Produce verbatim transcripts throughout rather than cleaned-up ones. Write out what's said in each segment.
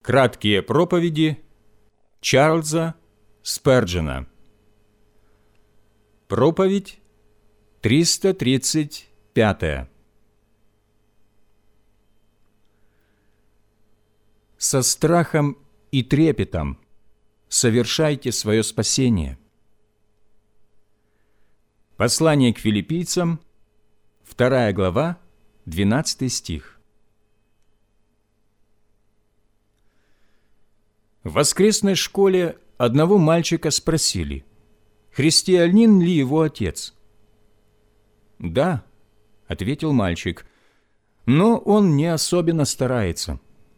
Краткие проповеди Чарльза Сперджена. Проповедь триста тридцать пятая. Со страхом и трепетом совершайте свое спасение. Послание к филиппийцам, вторая глава, двенадцатый стих. В воскресной школе одного мальчика спросили, христианин ли его отец. «Да», — ответил мальчик, — «но он не особенно старается».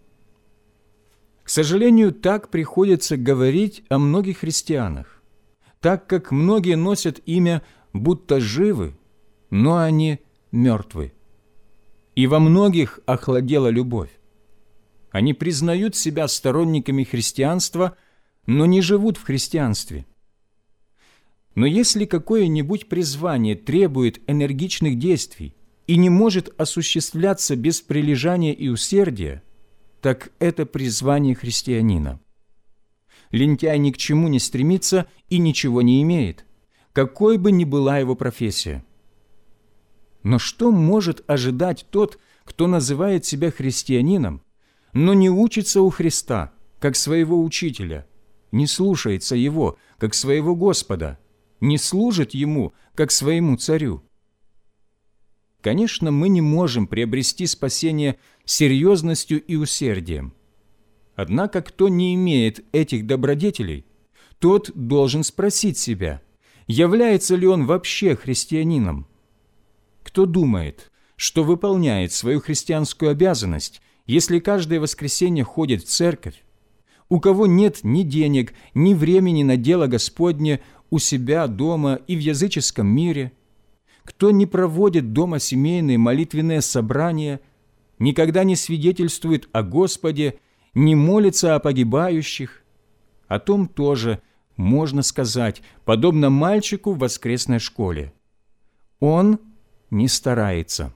К сожалению, так приходится говорить о многих христианах, так как многие носят имя, будто живы, но они мертвы. И во многих охладела любовь. Они признают себя сторонниками христианства, но не живут в христианстве. Но если какое-нибудь призвание требует энергичных действий и не может осуществляться без прилежания и усердия, так это призвание христианина. Лентяй ни к чему не стремится и ничего не имеет, какой бы ни была его профессия. Но что может ожидать тот, кто называет себя христианином, но не учится у Христа, как своего учителя, не слушается Его, как своего Господа, не служит Ему, как своему царю? Конечно, мы не можем приобрести спасение серьезностью и усердием. Однако, кто не имеет этих добродетелей, тот должен спросить себя, является ли он вообще христианином. Кто думает, что выполняет свою христианскую обязанность, если каждое воскресенье ходит в церковь, у кого нет ни денег, ни времени на дело Господне у себя дома и в языческом мире, кто не проводит дома семейные молитвенные собрания, никогда не свидетельствует о Господе, не молится о погибающих, о том тоже можно сказать, подобно мальчику в воскресной школе. Он не старается.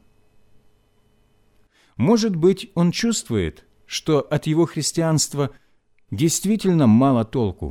Может быть, он чувствует, что от его христианства действительно мало толку.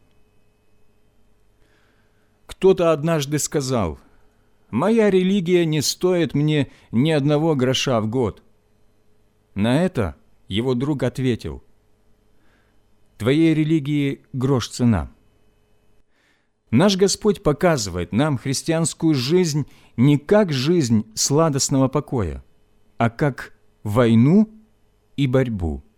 Кто-то однажды сказал, «Моя религия не стоит мне ни одного гроша в год». На это его друг ответил, «Твоей религии грош цена». Наш Господь показывает нам христианскую жизнь не как жизнь сладостного покоя, а как войну и борьбу.